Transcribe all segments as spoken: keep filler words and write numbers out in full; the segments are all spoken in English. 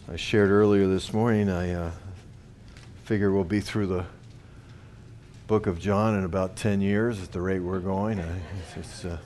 I shared earlier this morning, I uh, figure we'll be through the book of John in about ten years at the rate we're going. I, it's, uh,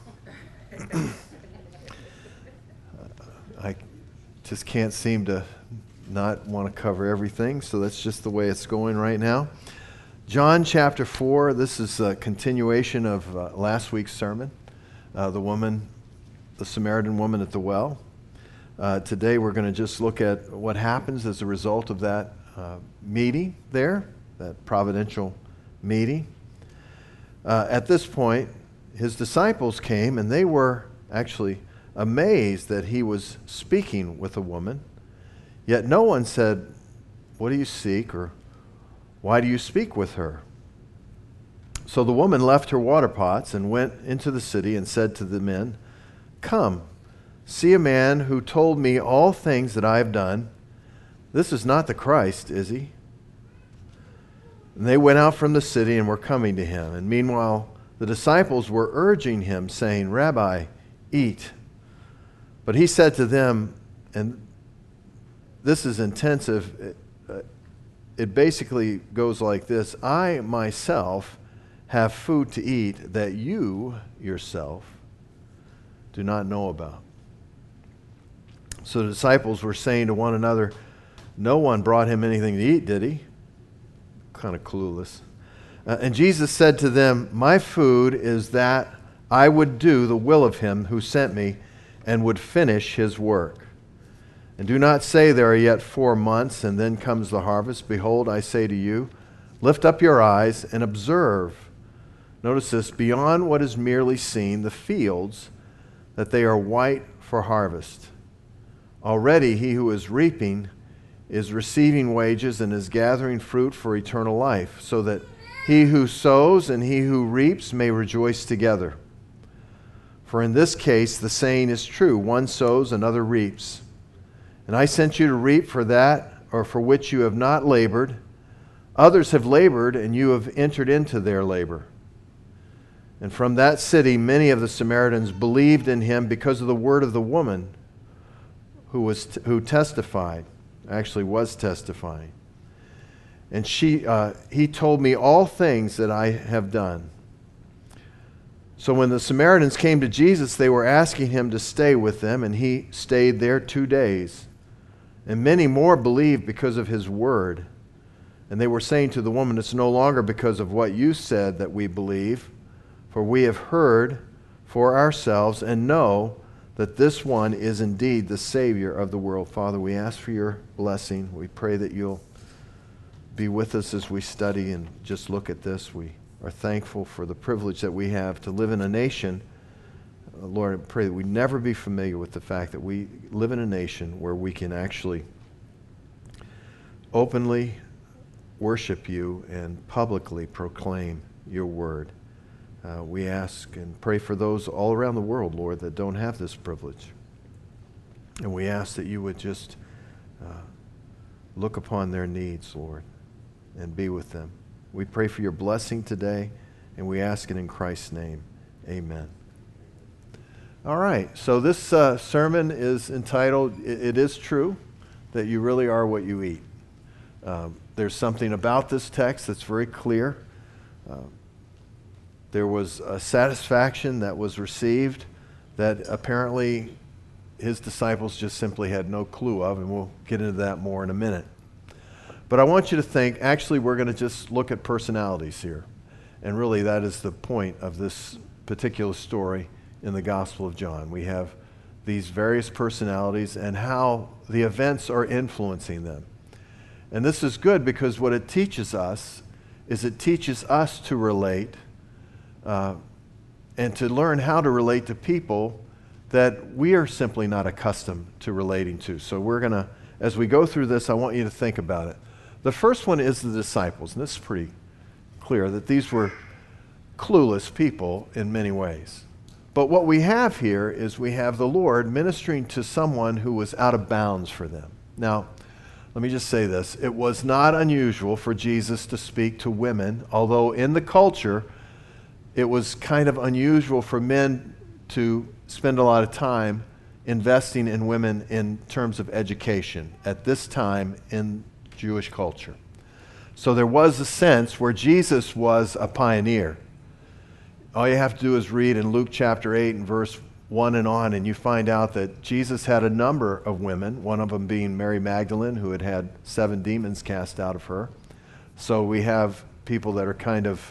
I just can't seem to not want to cover everything, so that's just the way it's going right now. John chapter four, this is a continuation of uh, last week's sermon, uh, the woman, the Samaritan woman at the well. Uh, today we're going to just look at what happens as a result of that uh, meeting there, that providential meeting. Uh, at this point, his disciples came and they were actually amazed that he was speaking with a woman. Yet no one said, "What do you seek?" or "Why do you speak with her?" So the woman left her water pots and went into the city and said to the men, "Come, see a man who told me all things that I have done. This is not the Christ, is he?" And they went out from the city and were coming to him. And meanwhile, the disciples were urging him, saying, "Rabbi, eat." But he said to them, and this is intensive, it, uh, it basically goes like this: "I myself have food to eat that you yourself do not know about." So the disciples were saying to one another, "No one brought him anything to eat, did he?" Kind of clueless. Uh, and Jesus said to them, "My food is that I would do the will of him who sent me and would finish his work. And do not say there are yet four months and then comes the harvest. Behold, I say to you, lift up your eyes and observe." Notice this: "Beyond what is merely seen, the fields, that they are white for harvest. Already he who is reaping is receiving wages and is gathering fruit for eternal life, so that he who sows and he who reaps may rejoice together. For in this case the saying is true, one sows, another reaps. And I sent you to reap for that or for which you have not labored. Others have labored, and you have entered into their labor." And from that city many of the Samaritans believed in him because of the word of the woman who was t- who testified, actually was testifying. And she, uh, he told me all things that I have done. So when the Samaritans came to Jesus, they were asking him to stay with them, and he stayed there two days. And many more believed because of his word. And they were saying to the woman, "It's no longer because of what you said that we believe, for we have heard for ourselves and know that this one is indeed the Savior of the world." Father, we ask for your blessing. We pray that you'll be with us as we study and just look at this. We are thankful for the privilege that we have to live in a nation. Uh, Lord, I pray that we never be familiar with the fact that we live in a nation where we can actually openly worship you and publicly proclaim your word. Uh, we ask and pray for those all around the world, Lord, that don't have this privilege. And we ask that you would just uh, look upon their needs, Lord, and be with them. We pray for your blessing today, and we ask it in Christ's name. Amen. All right, so this uh, sermon is entitled, It, it is True That You Really Are What You Eat. Um, there's something about this text that's very clear. Uh, There was a satisfaction that was received that apparently his disciples just simply had no clue of, and we'll get into that more in a minute. But I want you to think, actually we're going to just look at personalities here. And really that is the point of this particular story in the Gospel of John. We have these various personalities and how the events are influencing them. And this is good because what it teaches us is it teaches us to relate Uh, and to learn how to relate to people that we are simply not accustomed to relating to. So we're going to, as we go through this, I want you to think about it. The first one is the disciples, and this is pretty clear that these were clueless people in many ways. But what we have here is we have the Lord ministering to someone who was out of bounds for them. Now, let me just say this. It was not unusual for Jesus to speak to women, although in the culture, it was kind of unusual for men to spend a lot of time investing in women in terms of education at this time in Jewish culture. So there was a sense where Jesus was a pioneer. All you have to do is read in Luke chapter eight and verse one and on, and you find out that Jesus had a number of women, one of them being Mary Magdalene, who had had seven demons cast out of her. So we have people that are kind of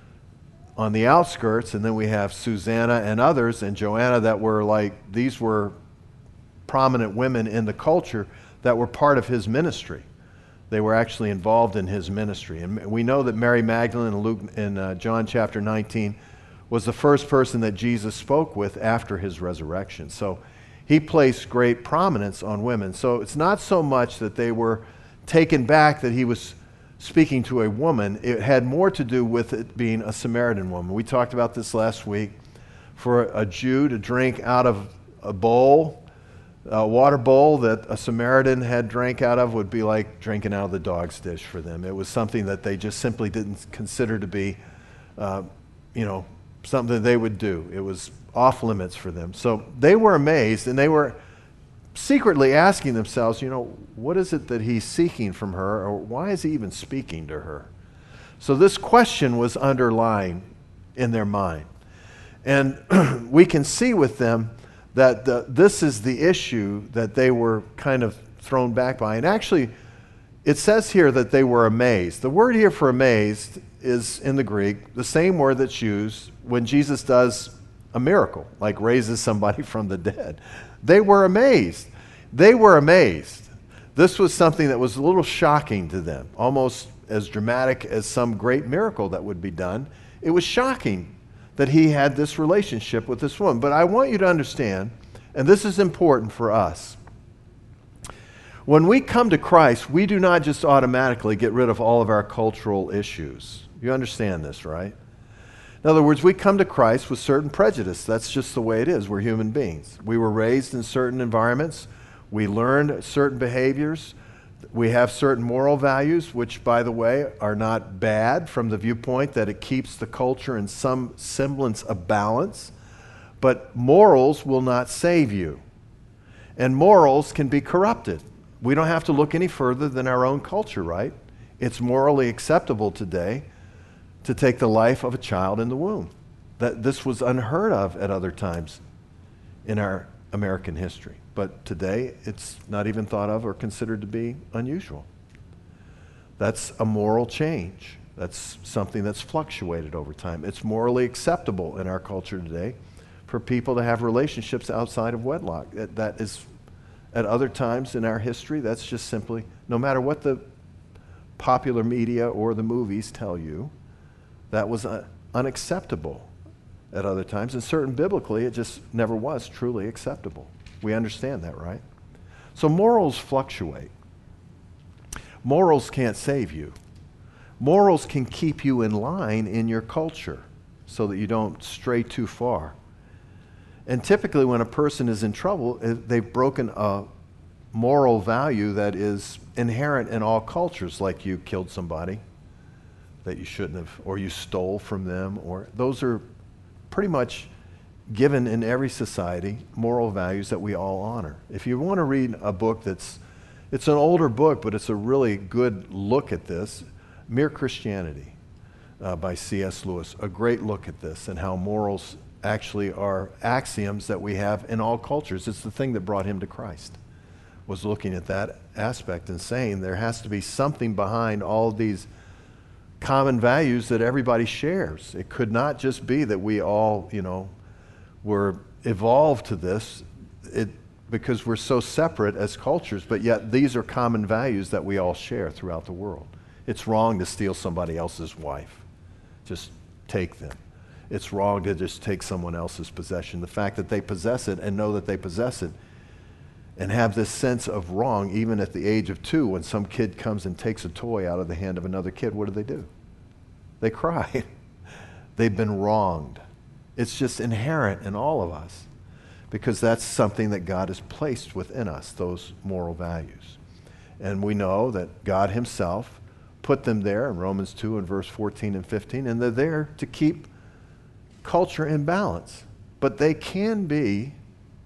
on the outskirts, and then we have Susanna and others, and Joanna, that were like, these were prominent women in the culture that were part of his ministry. They were actually involved in his ministry. And we know that Mary Magdalene in Luke in uh, John chapter nineteen was the first person that Jesus spoke with after his resurrection. So he placed great prominence on women. So it's not so much that they were taken back that he was speaking to a woman. It had more to do with it being a Samaritan woman. We talked about this last week. For a Jew to drink out of a bowl, a water bowl that a Samaritan had drank out of, would be like drinking out of the dog's dish for them. It was something that they just simply didn't consider to be, uh, you know, something that they would do. It was off limits for them. So they were amazed, and they were secretly asking themselves, you know, what is it that he's seeking from her, or why is he even speaking to her? So this question was underlying in their mind. And we can see with them that the, this is the issue that they were kind of thrown back by. And actually, it says here that they were amazed. The word here for amazed is, in the Greek, the same word that's used when Jesus does a miracle, like raises somebody from the dead. They were amazed. They were amazed. This was something that was a little shocking to them, almost as dramatic as some great miracle that would be done. It was shocking that he had this relationship with this woman. But I want you to understand, and this is important for us, when we come to Christ, we do not just automatically get rid of all of our cultural issues. You understand this, right? In other words, we come to Christ with certain prejudice. That's just the way it is. We're human beings. We were raised in certain environments. We learned certain behaviors. We have certain moral values, which, by the way, are not bad from the viewpoint that it keeps the culture in some semblance of balance. But morals will not save you. And morals can be corrupted. We don't have to look any further than our own culture, right? It's morally acceptable today to take the life of a child in the womb. That this was unheard of at other times in our American history. But today, it's not even thought of or considered to be unusual. That's a moral change. That's something that's fluctuated over time. It's morally acceptable in our culture today for people to have relationships outside of wedlock. That, that is, at other times in our history, that's just simply, no matter what the popular media or the movies tell you, that was uh, unacceptable at other times. And certain biblically, it just never was truly acceptable. We understand that, right? So morals fluctuate. Morals can't save you. Morals can keep you in line in your culture so that you don't stray too far. And typically when a person is in trouble, they've broken a moral value that is inherent in all cultures, like you killed somebody that you shouldn't have, or you stole from them, or those are pretty much given in every society, moral values that we all honor. If you want to read a book that's, it's an older book, but it's a really good look at this, Mere Christianity uh, by C S Lewis, a great look at this and how morals actually are axioms that we have in all cultures. It's the thing that brought him to Christ, was looking at that aspect and saying there has to be something behind all of these common values that everybody shares. It could not just be that we all, you know, were evolved to this it, because we're so separate as cultures, but yet these are common values that we all share throughout the world. It's wrong to steal somebody else's wife. Just take them. It's wrong to just take someone else's possession. The fact that they possess it and know that they possess it and have this sense of wrong, even at the age of two, when some kid comes and takes a toy out of the hand of another kid, what do they do? They cry. They've been wronged. It's just inherent in all of us because that's something that God has placed within us, those moral values. And we know that God himself put them there in Romans two and verse fourteen and fifteen, and they're there to keep culture in balance. But they can be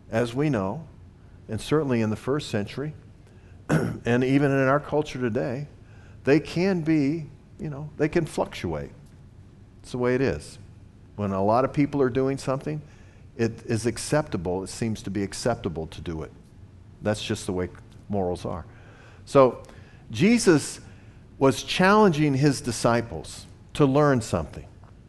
as we know, and certainly in the first century, and even in our culture today, they can be, you know, they can fluctuate. It's the way it is. When a lot of people are doing something, it is acceptable. It seems to be acceptable to do it. That's just the way morals are. So Jesus was challenging his disciples to learn something.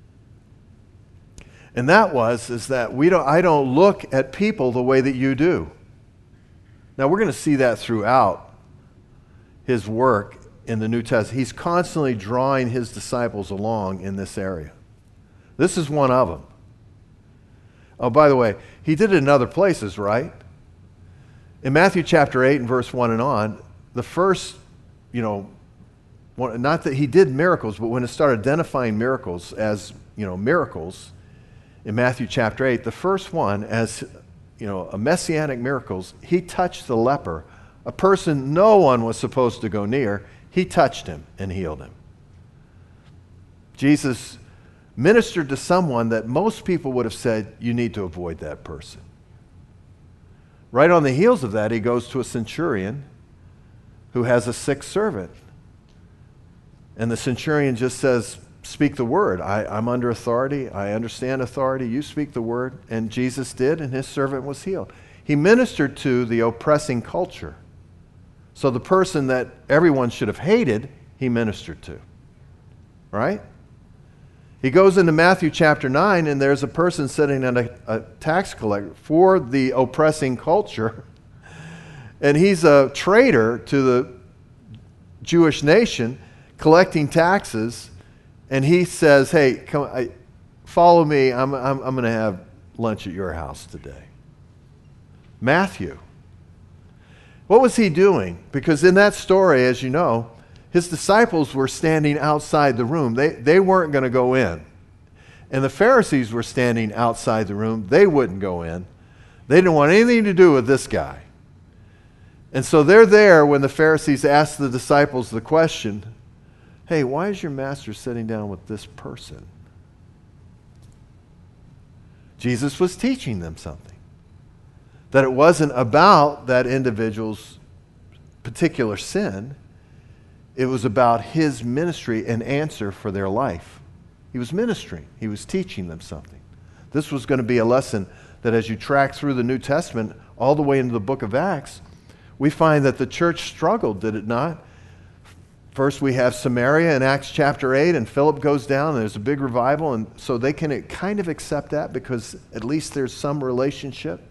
And that was, is that we don't, I don't look at people the way that you do. Now we're going to see that throughout his work in the New Testament. He's constantly drawing his disciples along in this area. This is one of them. Oh, by the way, he did it in other places, right? In Matthew chapter eight and verse one and on, the first, you know, one, not that he did miracles, but when it started identifying miracles as, you know, miracles, in Matthew chapter eight, the first one as, you know, a messianic miracles, he touched the leper, a person no one was supposed to go near. He touched him and healed him. Jesus ministered to someone that most people would have said, you need to avoid that person. Right on the heels of that, he goes to a centurion who has a sick servant. And the centurion just says, speak the word. I, I'm under authority. I understand authority. You speak the word. And Jesus did, and his servant was healed. He ministered to the oppressing culture. So the person that everyone should have hated, he ministered to. Right? He goes into Matthew chapter nine, and there's a person sitting at a, a tax collector for the oppressing culture. And he's a traitor to the Jewish nation, collecting taxes. And he says, hey, come, I, follow me. I'm, I'm, I'm going to have lunch at your house today. Matthew. What was he doing? Because in that story, as you know, his disciples were standing outside the room. They, they weren't going to go in. And the Pharisees were standing outside the room. They wouldn't go in. They didn't want anything to do with this guy. And so they're there when the Pharisees ask the disciples the question, hey, why is your master sitting down with this person? Jesus was teaching them something. That it wasn't about that individual's particular sin. It was about his ministry and answer for their life. He was ministering. He was teaching them something. This was going to be a lesson that as you track through the New Testament all the way into the book of Acts, we find that the church struggled, did it not? First we have Samaria in Acts chapter eight, and Philip goes down, and there's a big revival, and so they can kind of accept that because at least there's some relationship.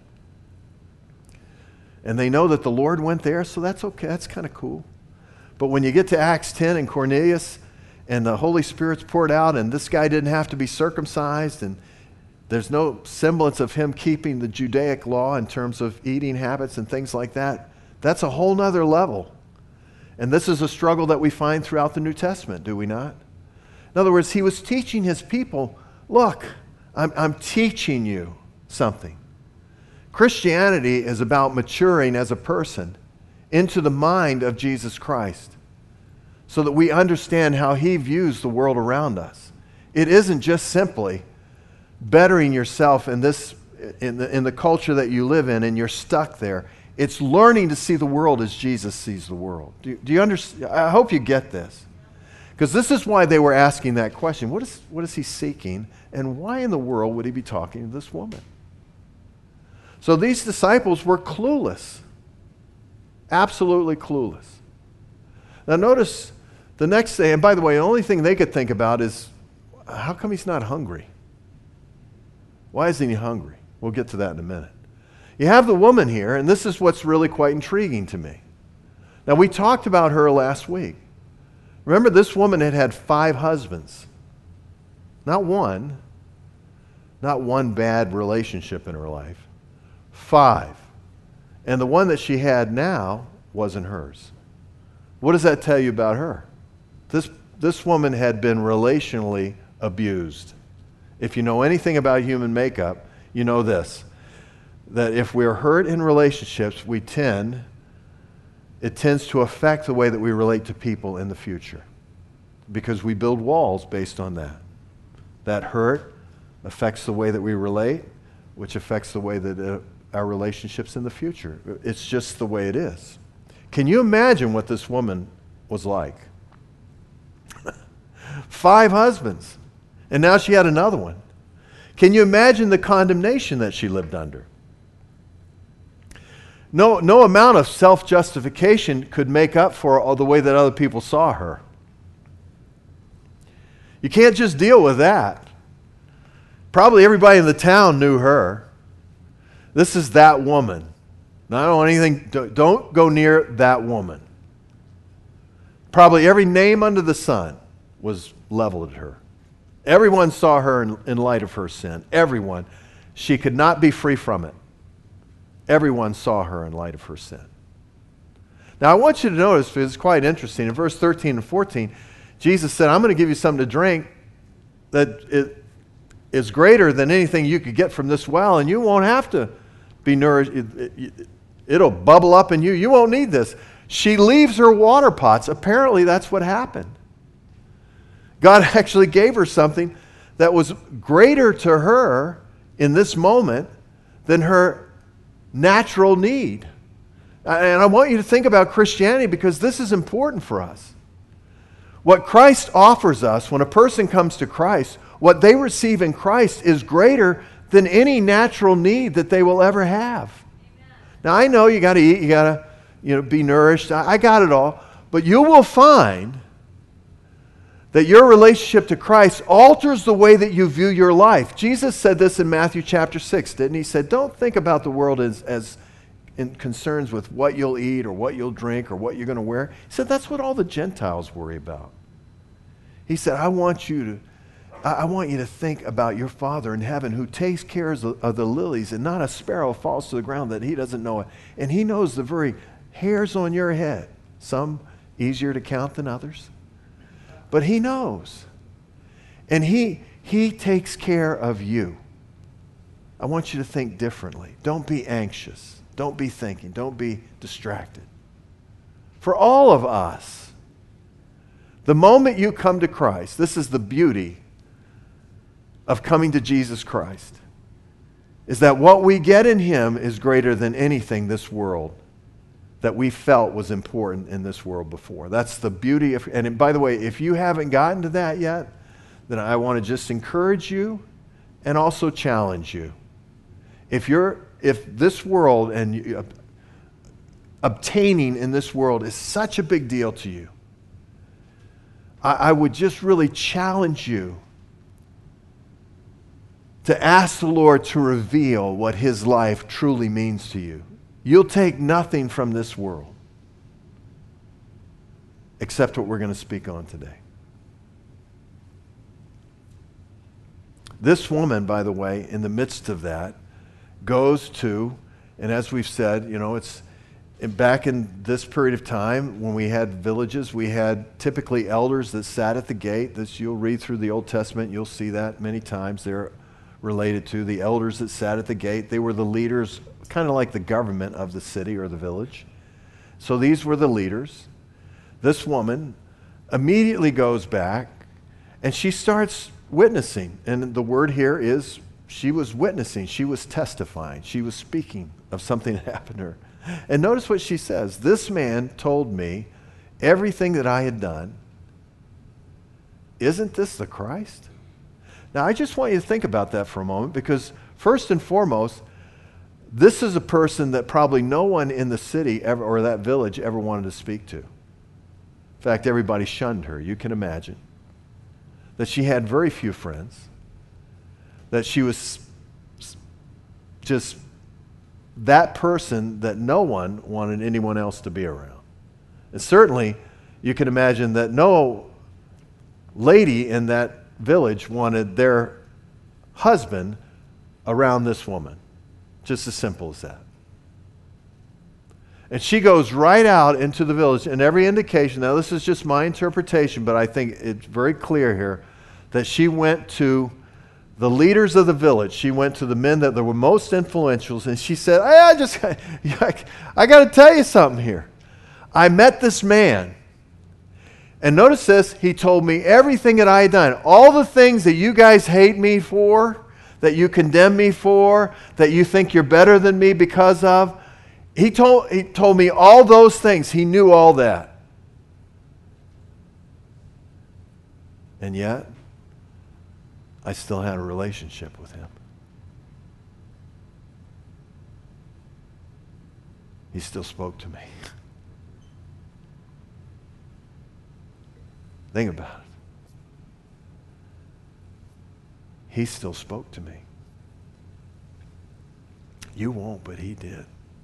And they know that the Lord went there, so that's okay. That's kind of cool. But when you get to Acts ten and Cornelius, and the Holy Spirit's poured out, and this guy didn't have to be circumcised, and there's no semblance of him keeping the Judaic law in terms of eating habits and things like that, that's a whole nother level. And this is a struggle that we find throughout the New Testament, do we not? In other words, he was teaching his people, look, I'm, I'm teaching you something. Christianity is about maturing as a person into the mind of Jesus Christ so that we understand how he views the world around us. It isn't just simply bettering yourself in this in the, in the culture that you live in and you're stuck there. It's learning to see the world as Jesus sees the world. Do, do you understand? I hope you get this. Because this is why they were asking that question. What is, what is he seeking? And why in the world would he be talking to this woman? So these disciples were clueless. Absolutely clueless. Now notice the next day, and by the way, the only thing they could think about is, how come he's not hungry? Why isn't he hungry? We'll get to that in a minute. You have the woman here, and this is what's really quite intriguing to me. Now, we talked about her last week. Remember, this woman had had five husbands. Not one. Not one bad relationship in her life. Five. And the one that she had now wasn't hers. What does that tell you about her? This, this woman had been relationally abused. If you know anything about human makeup, you know this. That if we're hurt in relationships, we tend, it tends to affect the way that we relate to people in the future. Because we build walls based on that. That hurt affects the way that we relate, which affects the way that it our relationships in the future. It's just the way it is. Can you imagine what this woman was like? Five husbands, and now she had another one. Can you imagine the condemnation that she lived under? No, no amount of self-justification could make up for all the way that other people saw her. You can't just deal with that. Probably everybody in the town knew her. This is that woman. Now, I don't want anything, don't go near that woman. Probably every name under the sun was leveled at her. Everyone saw her in, in light of her sin. Everyone. She could not be free from it. Everyone saw her in light of her sin. Now, I want you to notice, because it's quite interesting, in verse thirteen and fourteen, Jesus said, I'm going to give you something to drink that it is greater than anything you could get from this well, and you won't have to be nourished. It, it, it'll bubble up in you. You won't need this. She leaves her water pots. Apparently, that's what happened. God actually gave her something that was greater to her in this moment than her natural need. And I want you to think about Christianity because this is important for us. What Christ offers us when a person comes to Christ, what they receive in Christ is greater than any natural need that they will ever have. Amen. Now, I know you got to eat, you got to you know, be nourished. I, I got it all. But you will find that your relationship to Christ alters the way that you view your life. Jesus said this in Matthew chapter six, didn't he? He said, don't think about the world as, as in concerns with what you'll eat or what you'll drink or what you're going to wear. He said, that's what all the Gentiles worry about. He said, I want you to I want you to think about your Father in heaven who takes care of the, of the lilies, and not a sparrow falls to the ground that he doesn't know it. And he knows the very hairs on your head, some easier to count than others. But he knows. And he, he takes care of you. I want you to think differently. Don't be anxious. Don't be thinking. Don't be distracted. For all of us, the moment you come to Christ, this is the beauty of coming to Jesus Christ, is that what we get in him is greater than anything this world that we felt was important in this world before. That's the beauty of, and by the way, if you haven't gotten to that yet, then I want to just encourage you and also challenge you. If you're, if this world and you, uh, obtaining in this world is such a big deal to you, I, I would just really challenge you to ask the Lord to reveal what his life truly means to you. You'll take nothing from this world except what we're going to speak on today. This woman, by the way, in the midst of that, goes to, and as we've said, you know, it's back in this period of time when we had villages, we had typically elders that sat at the gate. This, you'll read through the Old Testament, you'll see that many times. They're related to the elders that sat at the gate. They were the leaders, kind of like the government of the city or the village. So these were the leaders. This woman immediately goes back and she starts witnessing. And the word here is she was witnessing. She was testifying. She was speaking of something that happened to her. And notice what she says. This man told me everything that I had done. Isn't this the Christ? Now, I just want you to think about that for a moment because first and foremost, this is a person that probably no one in the city ever, or that village ever wanted to speak to. In fact, everybody shunned her. You can imagine that she had very few friends, that she was just that person that no one wanted anyone else to be around. And certainly, you can imagine that no lady in that village wanted their husband around this woman. Just as simple as that. And she goes right out into the village, and every indication, now this is just my interpretation, but I think it's very clear here, that she went to the leaders of the village. She went to the men that were most influential, and she said, hey, I just, I got to tell you something here. I met this man. And notice this, he told me everything that I had done. All the things that you guys hate me for, that you condemn me for, that you think you're better than me because of. He told, he told me all those things. He knew all that. And yet, I still had a relationship with him. He still spoke to me. Think about it. He still spoke to me. You won't, but he did.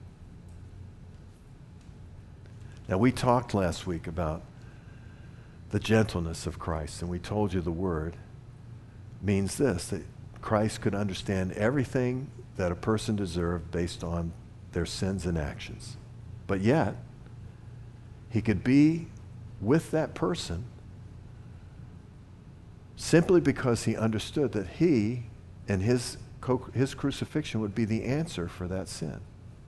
Now, we talked last week about the gentleness of Christ, and we told you the word means this, that Christ could understand everything that a person deserved based on their sins and actions. But yet, he could be with that person simply because he understood that he and his, his crucifixion would be the answer for that sin.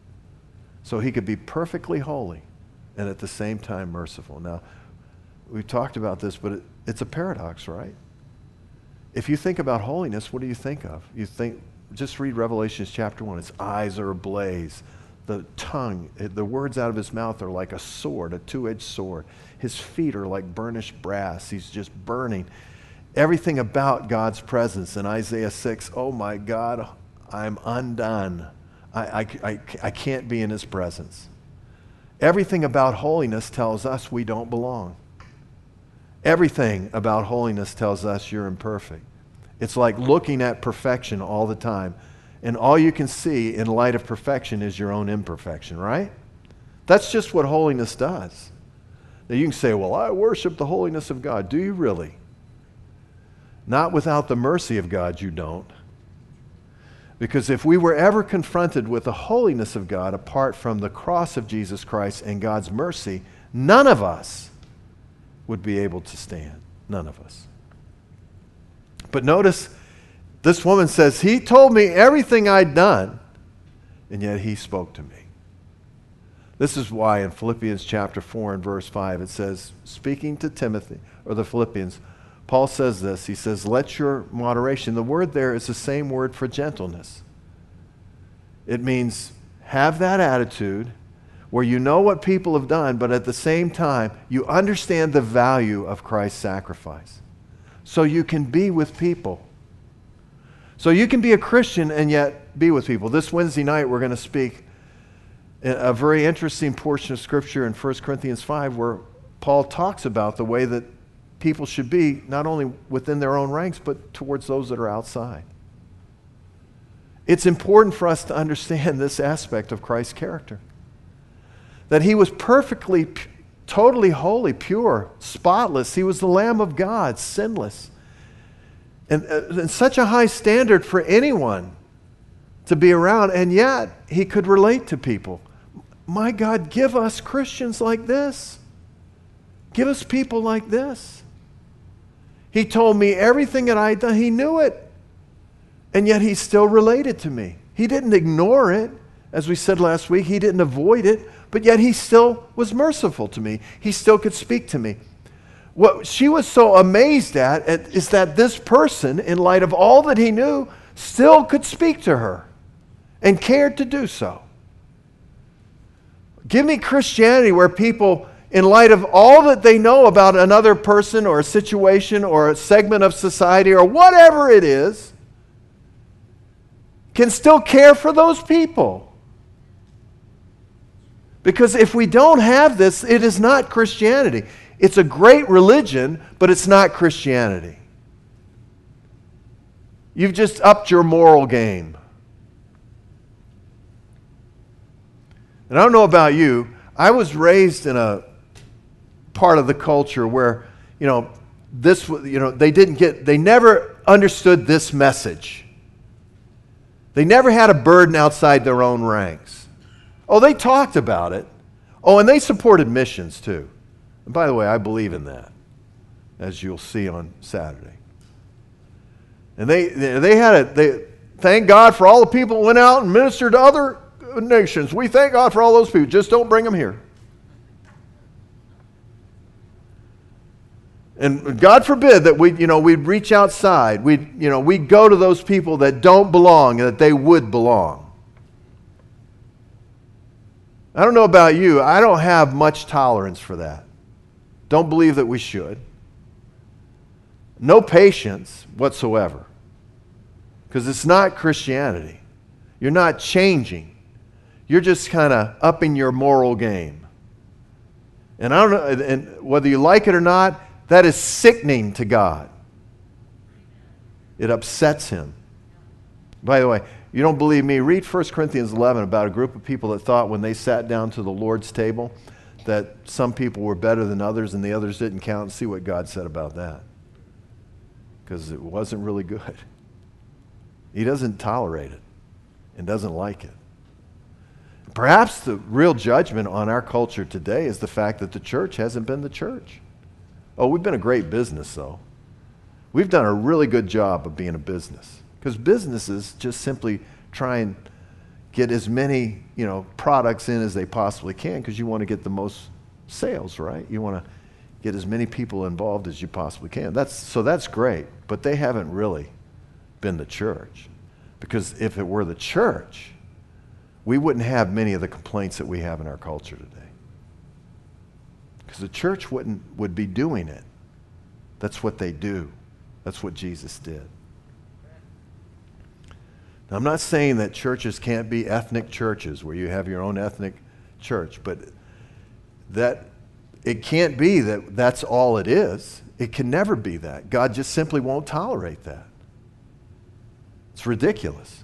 So he could be perfectly holy and at the same time merciful. Now, we've talked about this, but it, it's a paradox, right? If you think about holiness, what do you think of? You think, just read Revelations chapter one. His eyes are ablaze. The tongue, the words out of his mouth are like a sword, a two-edged sword. His feet are like burnished brass. He's just burning. Everything about God's presence. In Isaiah six, oh my God, I'm undone. I, I, I, I can't be in his presence. Everything about holiness tells us we don't belong. Everything about holiness tells us you're imperfect. It's like looking at perfection all the time, and all you can see in light of perfection is your own imperfection, right? That's just what holiness does. Now you can say, well, I worship the holiness of God. Do you really? Not without the mercy of God, you don't. Because if we were ever confronted with the holiness of God apart from the cross of Jesus Christ and God's mercy, none of us would be able to stand. None of us. But notice, this woman says, he told me everything I'd done, and yet he spoke to me. This is why in Philippians chapter four and verse five, it says, speaking to Timothy, or the Philippians, Paul says this, he says, let your moderation, the word there is the same word for gentleness. It means have that attitude where you know what people have done, but at the same time, you understand the value of Christ's sacrifice. So you can be with people. So you can be a Christian and yet be with people. This Wednesday night, we're going to speak a very interesting portion of Scripture in First Corinthians five where Paul talks about the way that people should be not only within their own ranks, but towards those that are outside. It's important for us to understand this aspect of Christ's character. That he was perfectly, totally holy, pure, spotless. He was the Lamb of God, sinless. And, uh, and such a high standard for anyone to be around, and yet he could relate to people. My God, give us Christians like this. Give us people like this. He told me everything that I had done. He knew it. And yet he still related to me. He didn't ignore it. As we said last week, he didn't avoid it. But yet he still was merciful to me. He still could speak to me. What she was so amazed at is that this person, in light of all that he knew, still could speak to her and cared to do so. Give me Christianity where people, in light of all that they know about another person or a situation or a segment of society or whatever it is, can still care for those people. Because if we don't have this, it is not Christianity. It's a great religion, but it's not Christianity. You've just upped your moral game. And I don't know about you, I was raised in a part of the culture where, you know, this, you know, they didn't get, they never understood this message. They never had a burden outside their own ranks. Oh, they talked about it. Oh, and they supported missions too. And by the way, I believe in that, as you'll see on Saturday. And they they had it. They thank God for all the people who went out and ministered to other nations. We thank God for all those people. Just don't bring them here. And God forbid that we, you know, we'd reach outside. We'd, you know, we'd go to those people that don't belong and that they would belong. I don't know about you. I don't have much tolerance for that. Don't believe that we should. No patience whatsoever. Because it's not Christianity. You're not changing. You're just kind of upping your moral game. And I don't know, and whether you like it or not, that is sickening to God. It upsets him. By the way, you don't believe me? Read First Corinthians eleven about a group of people that thought when they sat down to the Lord's table that some people were better than others and the others didn't count, and see what God said about that. Because it wasn't really good. He doesn't tolerate it and doesn't like it. Perhaps the real judgment on our culture today is the fact that the church hasn't been the church. Oh, we've been a great business, though. We've done a really good job of being a business. Because businesses just simply try and get as many, you know, products in as they possibly can because you want to get the most sales, right? You want to get as many people involved as you possibly can. That's, so that's great, but they haven't really been the church. Because if it were the church, we wouldn't have many of the complaints that we have in our culture today. Because the church wouldn't would be doing it. That's what they do. That's what Jesus did. Now, I'm not saying that churches can't be ethnic churches where you have your own ethnic church, but that it can't be that that's all it is. It can never be that. God just simply won't tolerate that. It's ridiculous.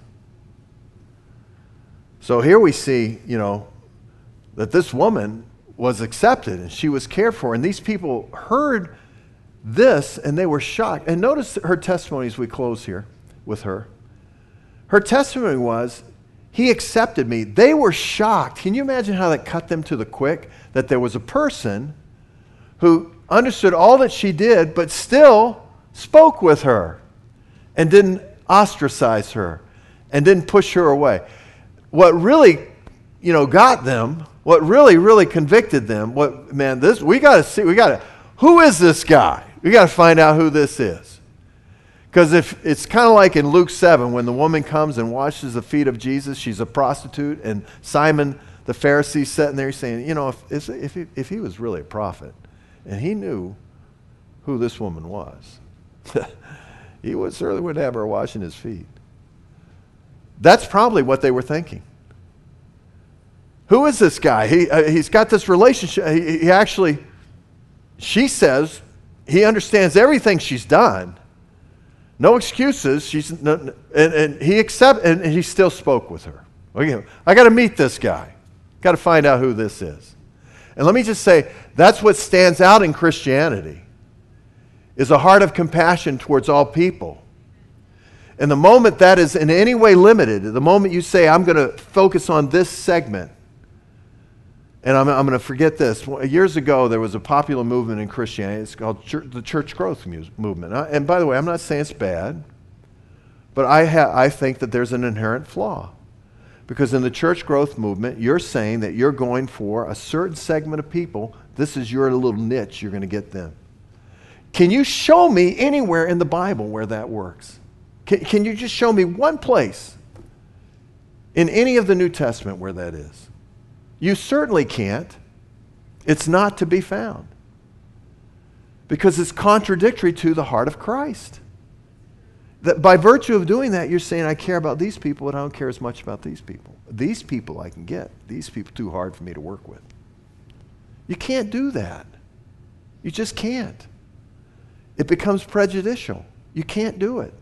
So here we see, you know, that this woman was accepted and she was cared for, and these people heard this and they were shocked. And notice her testimony as we close here with her. Her testimony was, he accepted me. They were shocked. Can you imagine how that cut them to the quick? That there was a person who understood all that she did, but still spoke with her and didn't ostracize her and didn't push her away. What really, you know, got them, what really, really convicted them, what, man, this, we got to see, we got to, who is this guy? We got to find out who this is. Because if it's kind of like in Luke seven, when the woman comes and washes the feet of Jesus, she's a prostitute, and Simon the Pharisee sitting there saying, you know, if, if, he, if he was really a prophet, and he knew who this woman was, he would certainly would have her washing his feet. That's probably what they were thinking. Who is this guy? He, uh, he's got this relationship. He, he actually, she says, he understands everything she's done. No excuses. She's no, and, and he accept and he still spoke with her. Okay, I got to meet this guy. Got to find out who this is. And let me just say, that's what stands out in Christianity, is a heart of compassion towards all people. And the moment that is in any way limited, the moment you say, I'm going to focus on this segment, and I'm, I'm going to forget this. Years ago, there was a popular movement in Christianity. It's called church, the Church Growth Movement. And by the way, I'm not saying it's bad, but I, ha- I think that there's an inherent flaw. Because in the Church Growth Movement, you're saying that you're going for a certain segment of people. This is your little niche. You're going to get them. Can you show me anywhere in the Bible where that works? Can, can you just show me one place in any of the New Testament where that is? You certainly can't. It's not to be found. Because it's contradictory to the heart of Christ. That by virtue of doing that, you're saying, I care about these people, but I don't care as much about these people. These people I can get. These people too hard for me to work with. You can't do that. You just can't. It becomes prejudicial. You can't do it.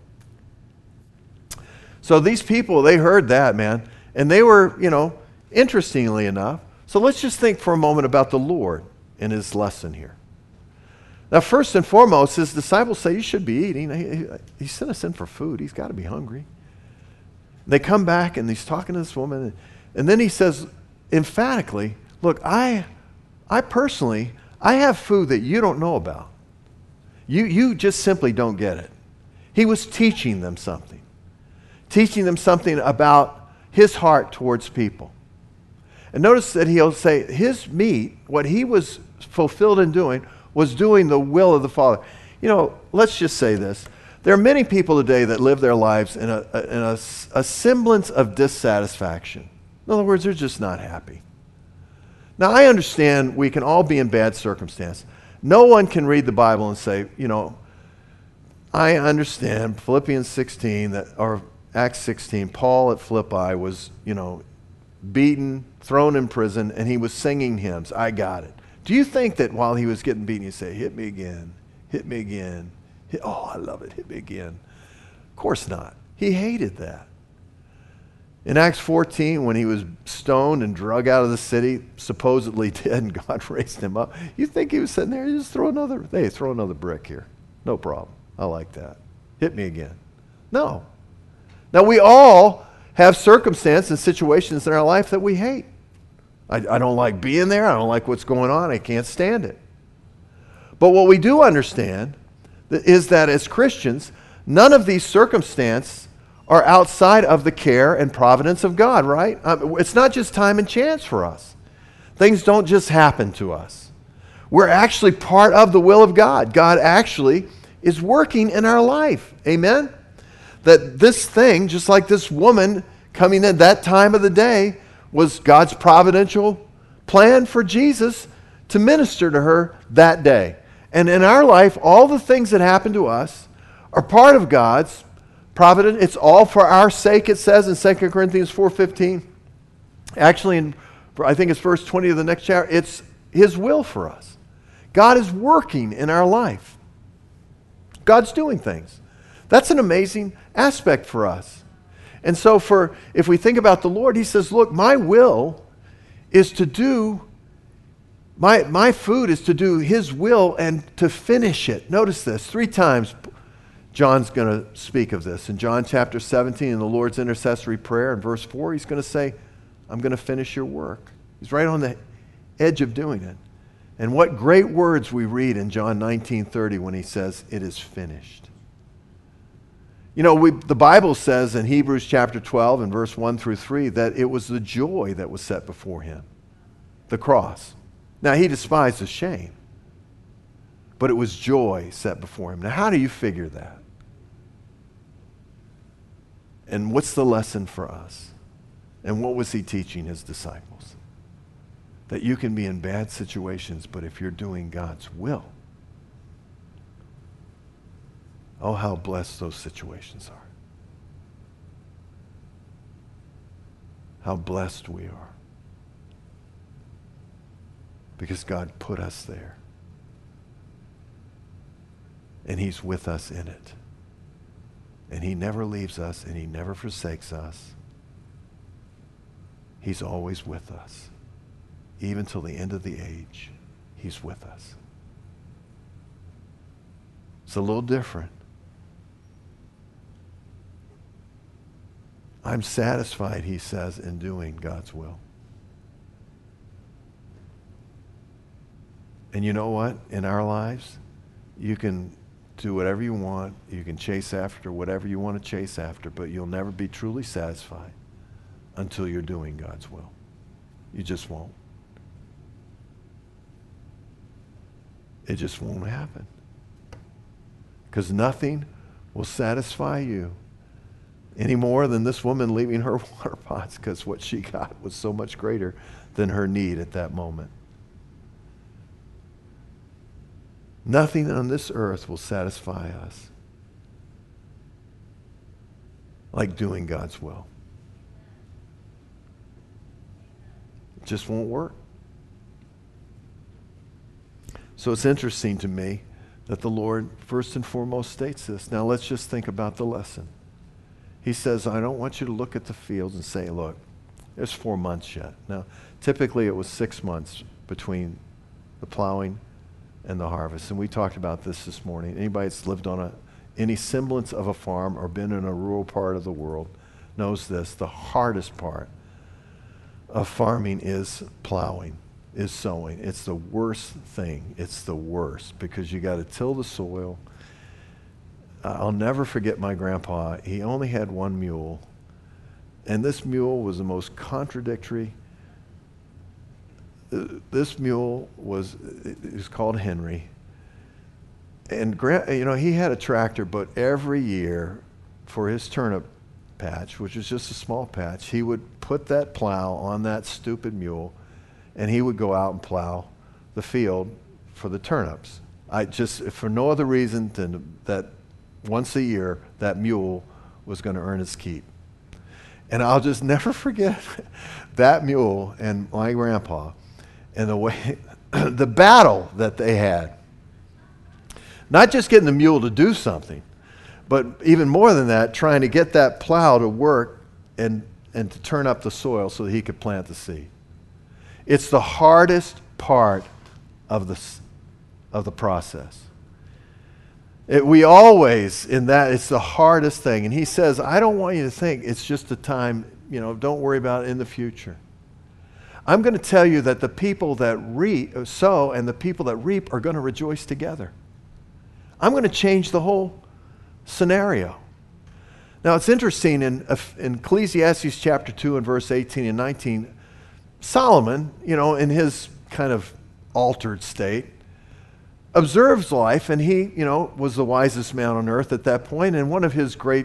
So these people, they heard that, man, and they were, you know, interestingly enough. So let's just think for a moment about the Lord in his lesson here. Now, first and foremost, his disciples say, you should be eating. He, he, he sent us in for food. He's got to be hungry. They come back, and he's talking to this woman, and, and then he says emphatically, look, I, I personally, I have food that you don't know about. You, you just simply don't get it. He was teaching them something. Teaching them something about his heart towards people. And notice that he'll say his meat, what he was fulfilled in doing, was doing the will of the Father. You know, let's just say this. There are many people today that live their lives in a, in a, a semblance of dissatisfaction. In other words, they're just not happy. Now, I understand we can all be in bad circumstance. No one can read the Bible and say, you know, I understand Philippians sixteen, that, or Acts sixteen, Paul at Philippi was, you know, beaten, thrown in prison, and he was singing hymns. I got it. Do you think that while he was getting beaten, he'd say, hit me again, hit me again. Hit, oh, I love it, hit me again. Of course not. He hated that. In Acts fourteen, when he was stoned and drug out of the city, supposedly dead, and God raised him up, you think he was sitting there, just throw another, hey, throw another brick here. No problem. I like that. Hit me again. No. Now, we all have circumstances and situations in our life that we hate. I, I don't like being there. I don't like what's going on. I can't stand it. But what we do understand is that as Christians, none of these circumstances are outside of the care and providence of God, right? Um, it's not just time and chance for us. Things don't just happen to us. We're actually part of the will of God. God actually is working in our life. Amen? That this thing, just like this woman coming in that time of the day, was God's providential plan for Jesus to minister to her that day. And in our life, all the things that happen to us are part of God's providence. It's all for our sake, it says in Second Corinthians four fifteen. Actually, in, I think it's verse twenty of the next chapter, it's His will for us. God is working in our life. God's doing things. That's an amazing aspect for us. And so for if we think about the Lord, He says, look, my will is to do, my, my food is to do His will and to finish it. Notice this, three times John's going to speak of this. In John chapter seventeen, in the Lord's intercessory prayer, in verse four, He's going to say, I'm going to finish your work. He's right on the edge of doing it. And what great words we read in John nineteen thirty when He says, it is finished. You know, we, the Bible says in Hebrews chapter twelve and verse one through three that it was the joy that was set before Him, the cross. Now, He despised the shame, but it was joy set before Him. Now, how do you figure that? And what's the lesson for us? And what was He teaching His disciples? That you can be in bad situations, but if you're doing God's will, oh, how blessed those situations are. How blessed we are. Because God put us there. And He's with us in it. And He never leaves us and He never forsakes us. He's always with us. Even till the end of the age, He's with us. It's a little different. I'm satisfied, He says, in doing God's will. And you know what? In our lives, you can do whatever you want. You can chase after whatever you want to chase after, but you'll never be truly satisfied until you're doing God's will. You just won't. It just won't happen. Because nothing will satisfy you any more than this woman leaving her water pots, because what she got was so much greater than her need at that moment. Nothing on this earth will satisfy us like doing God's will. It just won't work. So it's interesting to me that the Lord first and foremost states this. Now let's just think about the lesson. He says, I don't want you to look at the fields and say, look, there's four months yet. Now, typically it was six months between the plowing and the harvest. And we talked about this this morning. Anybody that's lived on a, any semblance of a farm or been in a rural part of the world knows this. The hardest part of farming is plowing, is sowing. It's the worst thing. It's the worst because you got to till the soil. I'll never forget my grandpa. He only had one mule. And this mule was the most contradictory. Uh, this mule was, it was called Henry. and Grant, you know, he had a tractor, but every year for his turnip patch, which was just a small patch, he would put that plow on that stupid mule, and he would go out and plow the field for the turnips. I just, for no other reason than that once a year, that mule was going to earn its keep. And I'll just never forget that mule and my grandpa and the way, the battle that they had. Not just getting the mule to do something, but even more than that, trying to get that plow to work and, and to turn up the soil so that he could plant the seed. It's the hardest part of the, of the process. It, we always, in that, it's the hardest thing. And he says, I don't want you to think it's just a time, you know, don't worry about it in the future. I'm going to tell you that the people that reap, sow and the people that reap are going to rejoice together. I'm going to change the whole scenario. Now, it's interesting, in, in Ecclesiastes chapter two and verse eighteen and nineteen, Solomon, you know, in his kind of altered state, observes life, and he, you know, was the wisest man on earth at that point, and one of his great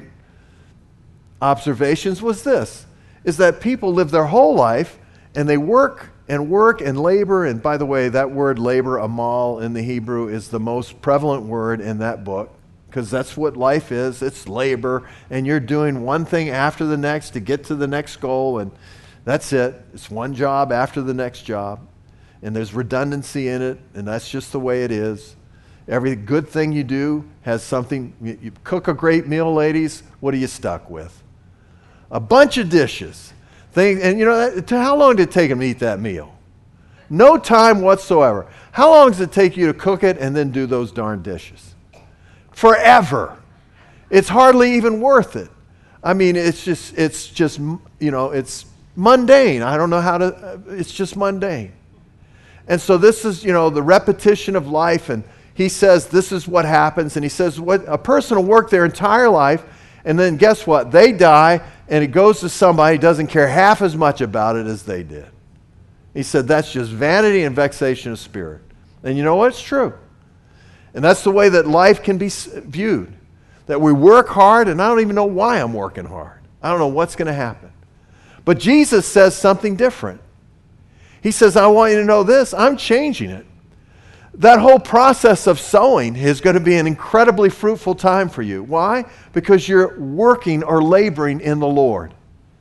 observations was this, is that people live their whole life, and they work and work and labor, and by the way, that word labor, amal, in the Hebrew, is the most prevalent word in that book, because that's what life is. It's labor, and you're doing one thing after the next to get to the next goal, and that's it. It's one job after the next job. And there's redundancy in it, and that's just the way it is. Every good thing you do has something. You, you cook a great meal, ladies, what are you stuck with? A bunch of dishes. Thing, and you know, to how long did it take them to eat that meal? No time whatsoever. How long does it take you to cook it and then do those darn dishes? Forever. It's hardly even worth it. I mean, it's just, it's just, you know, it's mundane. I don't know how to, it's just mundane. And so this is, you know, the repetition of life, and he says this is what happens, and he says what a person will work their entire life, and then guess what? They die, and it goes to somebody who doesn't care half as much about it as they did. He said that's just vanity and vexation of spirit. And you know what? It's true. And that's the way that life can be viewed. That we work hard, and I don't even know why I'm working hard. I don't know what's going to happen. But Jesus says something different. He says, I want you to know this, I'm changing it. That whole process of sowing is going to be an incredibly fruitful time for you. Why? Because you're working or laboring in the Lord.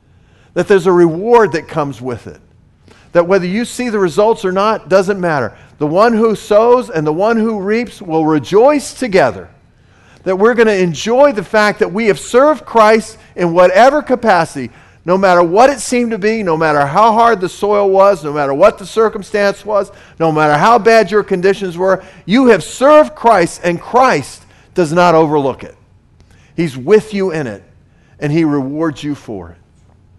That there's a reward that comes with it. That whether you see the results or not, doesn't matter. The one who sows and the one who reaps will rejoice together. That we're going to enjoy the fact that we have served Christ in whatever capacity. No matter what it seemed to be, no matter how hard the soil was, no matter what the circumstance was, no matter how bad your conditions were, you have served Christ, and Christ does not overlook it. He's with you in it, and He rewards you for it.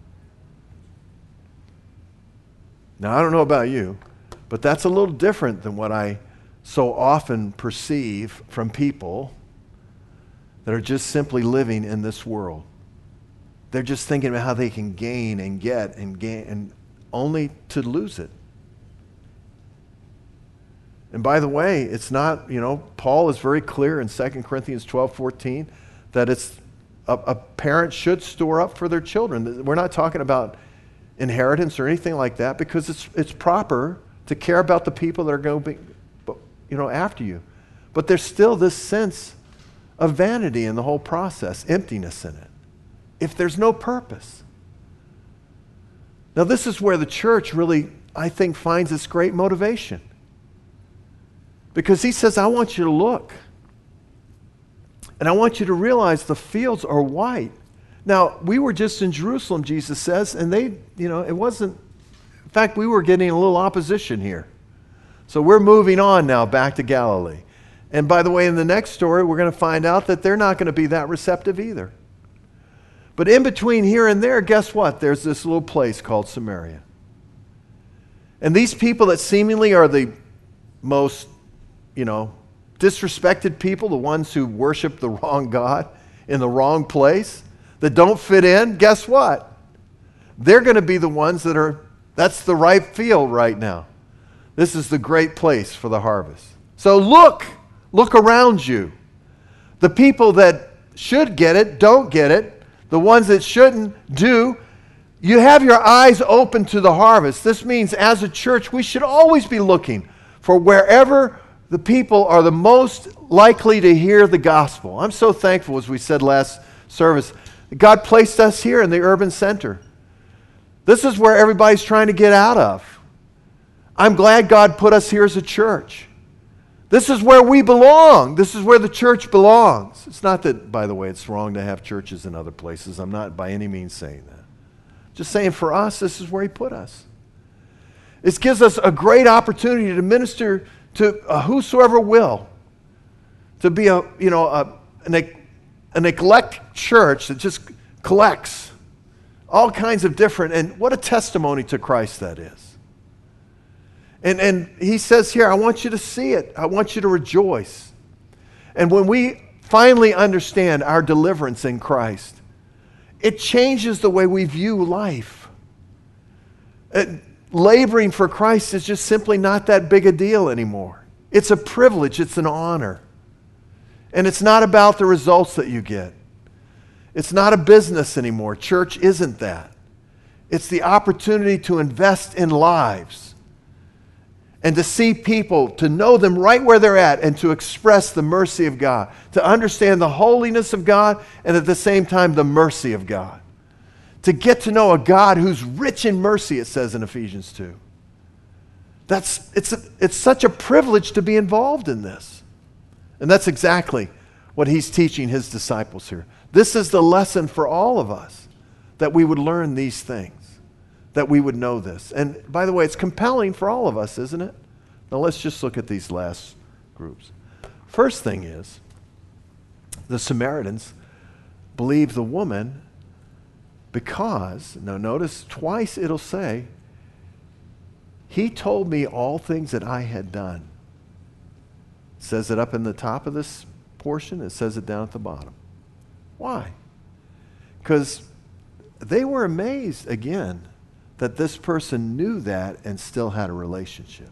Now, I don't know about you, but that's a little different than what I so often perceive from people that are just simply living in this world. They're just thinking about how they can gain and get and gain, and only to lose it. And by the way, it's not, you know, Paul is very clear in Second Corinthians twelve fourteen that it's a, a parent should store up for their children. We're not talking about inheritance or anything like that, because it's it's proper to care about the people that are going to be, you know, after you. But there's still this sense of vanity in the whole process, emptiness in it, if there's no purpose. Now, this is where the church really, I think, finds its great motivation. Because he says, I want you to look. And I want you to realize the fields are white. Now, we were just in Jerusalem, Jesus says, and they, you know, it wasn't, in fact, we were getting a little opposition here. So we're moving on now back to Galilee. And by the way, in the next story, we're going to find out that they're not going to be that receptive either. But in between here and there, guess what? There's this little place called Samaria. And these people that seemingly are the most, you know, disrespected people, the ones who worship the wrong God in the wrong place, that don't fit in, guess what? They're going to be the ones that are, that's the ripe field right now. This is the great place for the harvest. So look, Look around you. The people that should get it don't get it. The ones that shouldn't do. You have your eyes open to the harvest. This means as a church, we should always be looking for wherever the people are the most likely to hear the gospel. I'm so thankful, as we said last service, God placed us here in the urban center. This is where everybody's trying to get out of. I'm glad God put us here as a church. This is where we belong. This is where the church belongs. It's not that, by the way, it's wrong to have churches in other places. I'm not by any means saying that. Just saying for us, this is where He put us. It gives us a great opportunity to minister to uh, whosoever will. To be a, you know, a, an, an eclectic church that just collects all kinds of different, and what a testimony to Christ that is. And, and He says here, I want you to see it. I want you to rejoice. And when we finally understand our deliverance in Christ, it changes the way we view life. Uh, laboring for Christ is just simply not that big a deal anymore. It's a privilege. It's an honor. And it's not about the results that you get. It's not a business anymore. Church isn't that. It's the opportunity to invest in lives and to see people, to know them right where they're at, and to express the mercy of God, to understand the holiness of God, and at the same time the mercy of God. To get to know a God who's rich in mercy, it says in Ephesians two. That's, it's, a, it's such a privilege to be involved in this. And that's exactly what He's teaching His disciples here. This is the lesson for all of us, that we would learn these things. That we would know this. And by the way, it's compelling for all of us, isn't it? Now let's just look at these last groups. First thing is, the Samaritans believe the woman because, now notice twice it'll say, He told me all things that I had done. It says it up in the top of this portion. It says it down at the bottom. Why? Because they were amazed again that this person knew that and still had a relationship.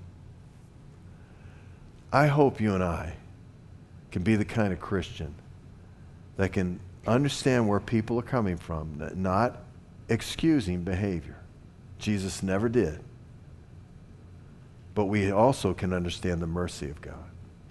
I hope you and I can be the kind of Christian that can understand where people are coming from, not excusing behavior. Jesus never did. But we also can understand the mercy of God.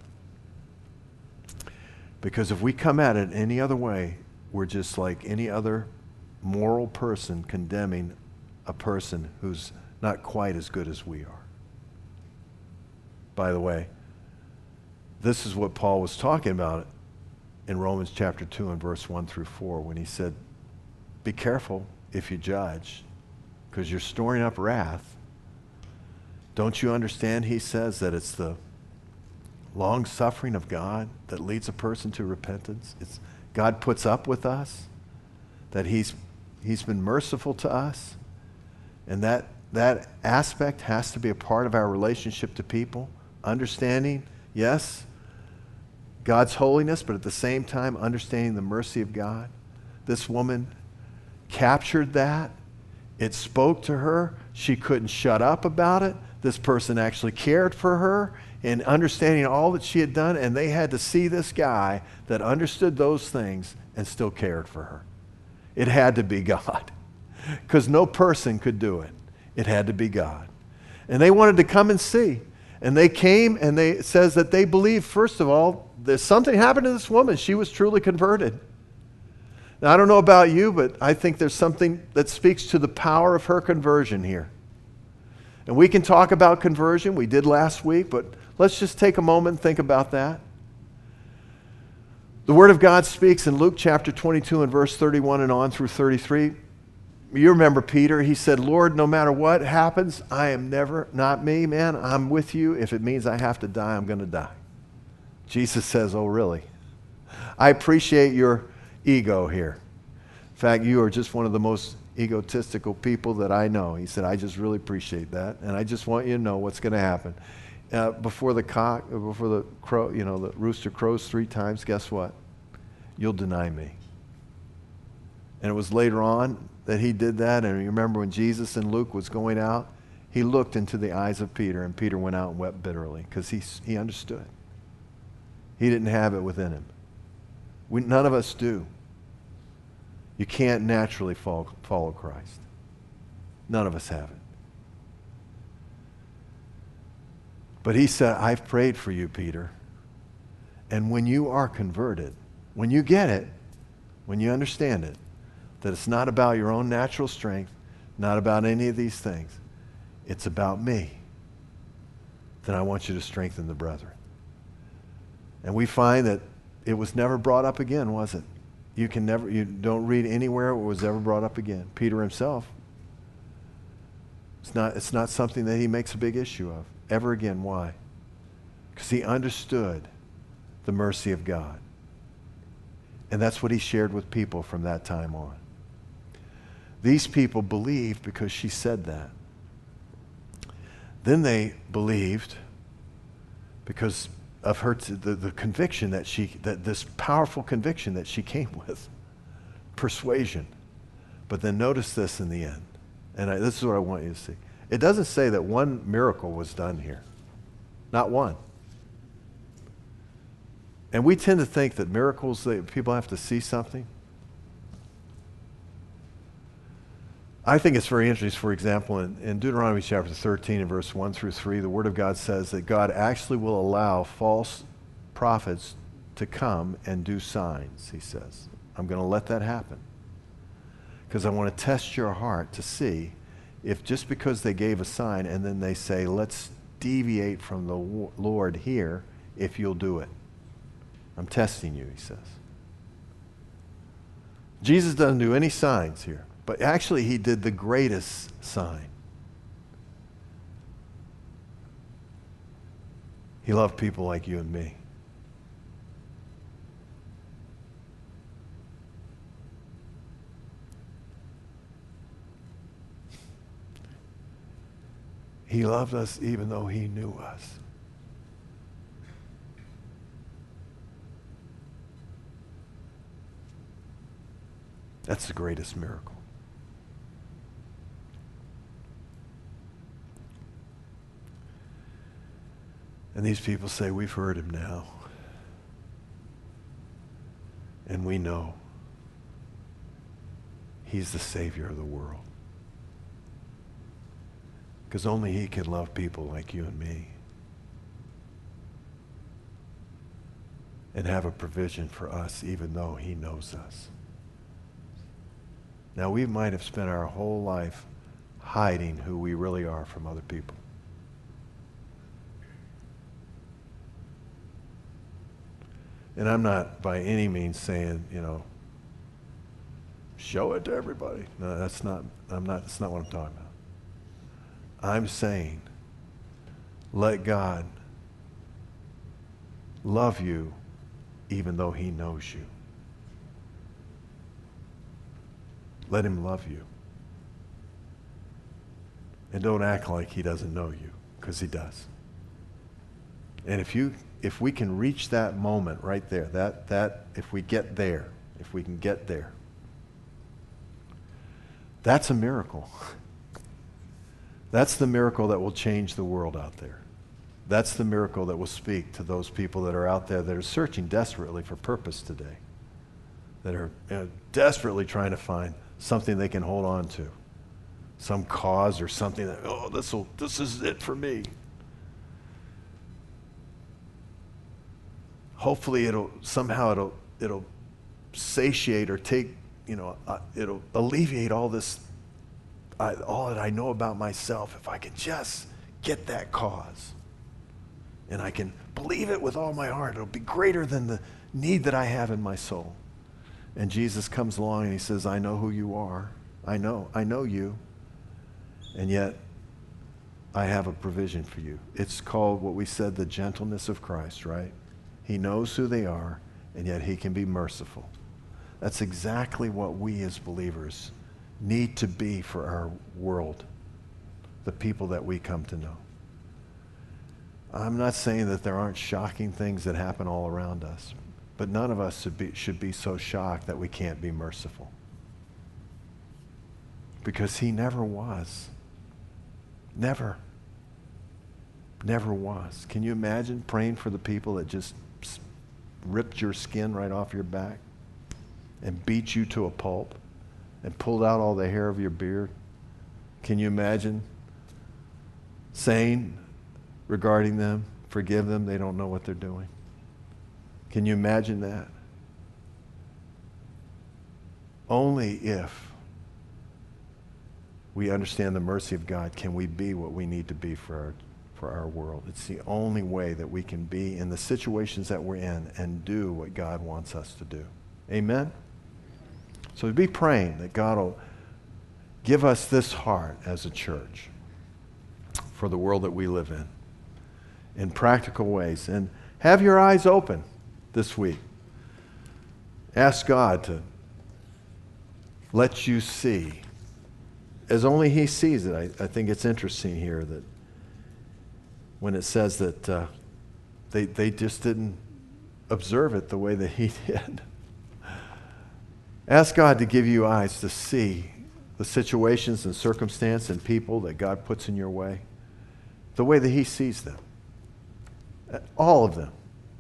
Because if we come at it any other way, we're just like any other moral person condemning a person who's not quite as good as we are. By the way, this is what Paul was talking about in Romans chapter two and verse one through four when he said, be careful if you judge, because you're storing up wrath. Don't you understand, he says, that it's the long-suffering of God that leads a person to repentance? It's God puts up with us, that he's, he's been merciful to us. And that, that aspect has to be a part of our relationship to people. Understanding, yes, God's holiness, but at the same time, understanding the mercy of God. This woman captured that. It spoke to her. She couldn't shut up about it. This person actually cared for her and understanding all that she had done, and they had to see this guy that understood those things and still cared for her. It had to be God. Because no person could do it. It had to be God. And they wanted to come and see. And they came, and they, it says that they believed, first of all, there's something happened to this woman. She was truly converted. Now, I don't know about you, but I think there's something that speaks to the power of her conversion here. And we can talk about conversion. We did last week, but let's just take a moment and think about that. The Word of God speaks in Luke chapter twenty-two and verse thirty-one and on through thirty-three. You remember Peter, he said, Lord, no matter what happens, I am never, not me, man, I'm with you. If it means I have to die, I'm going to die. Jesus says, oh, really? I appreciate your ego here. In fact, you are just one of the most egotistical people that I know. He said, I just really appreciate that, and I just want you to know what's going to happen. Uh, before the cock, before the crow, you know, the rooster crows three times, guess what? You'll deny me. And it was later on that he did that. And you remember when Jesus and Luke was going out, he looked into the eyes of Peter, and Peter went out and wept bitterly because he, he understood. He didn't have it within him. We, none of us do. You can't naturally follow, follow Christ. None of us have it. But he said, I've prayed for you, Peter. And when you are converted, when you get it, when you understand it, that it's not about your own natural strength, not about any of these things, it's about me, then I want you to strengthen the brethren. And we find that it was never brought up again, was it? You can never, you don't read anywhere it was ever brought up again. Peter himself, it's not, it's not something that he makes a big issue of ever again. Why? Because he understood the mercy of God. And that's what he shared with people from that time on. These people believed because she said that. Then they believed because of her, t- the, the conviction that she, that this powerful conviction that she came with, persuasion. But then notice this in the end, and I, this is what I want you to see. It doesn't say that one miracle was done here. Not one. And we tend to think that miracles, that people have to see something. I think it's very interesting, for example, in, in Deuteronomy chapter thirteen and verse one through three, the Word of God says that God actually will allow false prophets to come and do signs, he says. I'm going to let that happen because I want to test your heart to see if just because they gave a sign and then they say, let's deviate from the Lord here, if you'll do it. I'm testing you, he says. Jesus doesn't do any signs here. But actually, he did the greatest sign. He loved people like you and me. He loved us even though he knew us. That's the greatest miracle. And these people say, we've heard him now. And we know he's the Savior of the world. Because only he can love people like you and me. And have a provision for us even though he knows us. Now, we might have spent our whole life hiding who we really are from other people. And I'm not by any means saying, you know, show it to everybody. No, that's not, I'm not, that's not what I'm talking about. I'm saying, let God love you even though he knows you. Let him love you. And don't act like he doesn't know you, because he does. And if you if we can reach that moment right there, that that if we get there, if we can get there, that's a miracle. That's the miracle that will change the world out there. That's the miracle that will speak to those people that are out there that are searching desperately for purpose today, that are you know, desperately trying to find something they can hold on to, some cause or something that, oh, this will this is it for me. Hopefully it'll somehow it'll it'll satiate or take, you know, uh, it'll alleviate all this, uh, all that I know about myself if I can just get that cause. And I can believe it with all my heart. It'll be greater than the need that I have in my soul. And Jesus comes along and he says, I know who you are. I know, I know you. And yet, I have a provision for you. It's called what we said, the gentleness of Christ, right? He knows who they are, and yet he can be merciful. That's exactly what we as believers need to be for our world, the people that we come to know. I'm not saying that there aren't shocking things that happen all around us, but none of us should be, should be so shocked that we can't be merciful. Because he never was. Never. Never was. Can you imagine praying for the people that just ripped your skin right off your back and beat you to a pulp and pulled out all the hair of your beard? Can you imagine saying regarding them, forgive them, they don't know what they're doing? Can you imagine that? Only if we understand the mercy of God can we be what we need to be for our, for our world. It's the only way that we can be in the situations that we're in and do what God wants us to do. Amen? So be praying that God will give us this heart as a church for the world that we live in, in practical ways. And have your eyes open this week. Ask God to let you see as only He sees it. I, I think it's interesting here that when it says that uh, they, they just didn't observe it the way that He did. Ask God to give you eyes to see the situations and circumstance and people that God puts in your way the way that He sees them. All of them.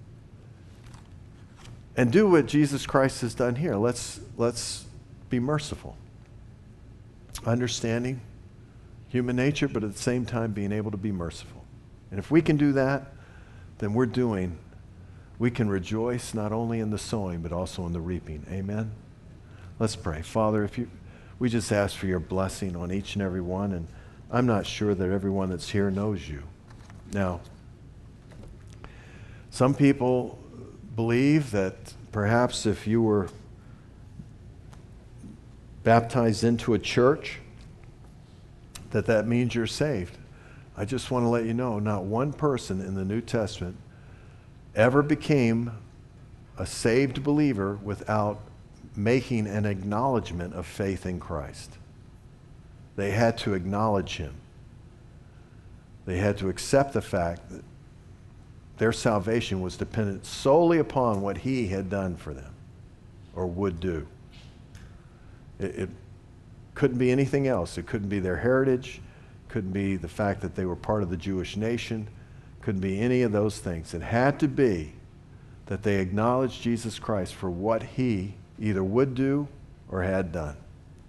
And do what Jesus Christ has done here. Let's, let's be merciful. Understanding human nature, but at the same time being able to be merciful. And if we can do that, then we're doing, we can rejoice not only in the sowing, but also in the reaping. Amen? Let's pray. Father, if you, we just ask for your blessing on each and every one, and I'm not sure that everyone that's here knows you. Now, some people believe that perhaps if you were baptized into a church, that that means you're saved. I just want to let you know, not one person in the New Testament ever became a saved believer without making an acknowledgement of faith in Christ. They had to acknowledge Him. They had to accept the fact that their salvation was dependent solely upon what He had done for them or would do. It, it couldn't be anything else. It couldn't be their heritage. Couldn't be the fact that they were part of the Jewish nation. Couldn't be any of those things. It had to be that they acknowledged Jesus Christ for what He either would do or had done.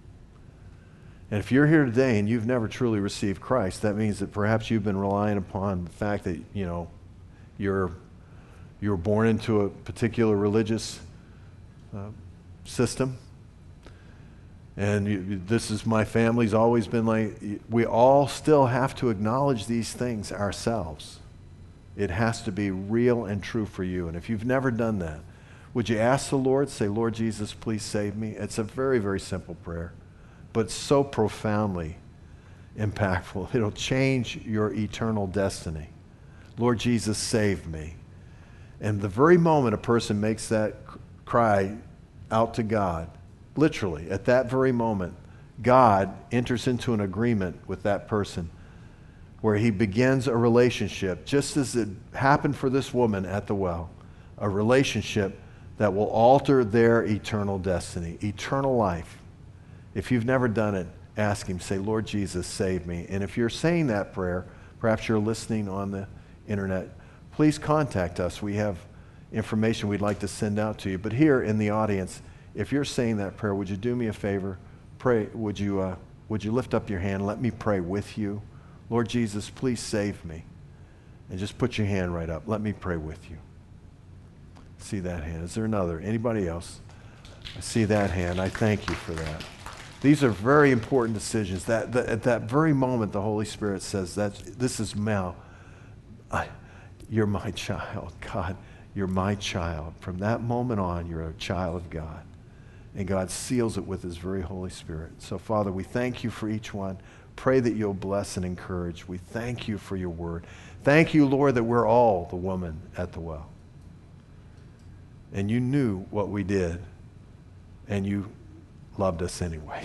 And if you're here today and you've never truly received Christ, that means that perhaps you've been relying upon the fact that, you know, you're you were born into a particular religious uh, system. And you, this is my family's always been like, we all still have to acknowledge these things ourselves. It has to be real and true for you. And if you've never done that, would you ask the Lord, say, Lord Jesus, please save me? It's a very, very simple prayer, but so profoundly impactful. It'll change your eternal destiny. Lord Jesus, save me. And the very moment a person makes that cry out to God, literally, at that very moment, God enters into an agreement with that person where He begins a relationship, just as it happened for this woman at the well, a relationship that will alter their eternal destiny, eternal life. If you've never done it, ask Him, say, Lord Jesus, save me. And if you're saying that prayer, perhaps you're listening on the internet, please contact us. We have information we'd like to send out to you. But here in the audience, if you're saying that prayer, would you do me a favor? Pray. Would you, uh, would you lift up your hand? Let me pray with you. Lord Jesus, please save me. And just put your hand right up. Let me pray with you. See that hand. Is there another? Anybody else? I see that hand. I thank you for that. These are very important decisions. That, that at that very moment, the Holy Spirit says, that this is Mel. I, you're my child. God, you're my child. From that moment on, you're a child of God. And God seals it with His very Holy Spirit. So, Father, we thank you for each one. Pray that you'll bless and encourage. We thank you for your word. Thank you, Lord, that we're all the woman at the well. And you knew what we did, and you loved us anyway.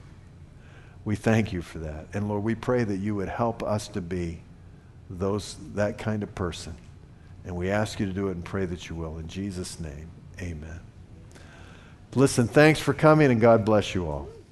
We thank you for that. And Lord, we pray that you would help us to be those that kind of person. And we ask you to do it and pray that you will. In Jesus' name, amen. Listen, thanks for coming, and God bless you all.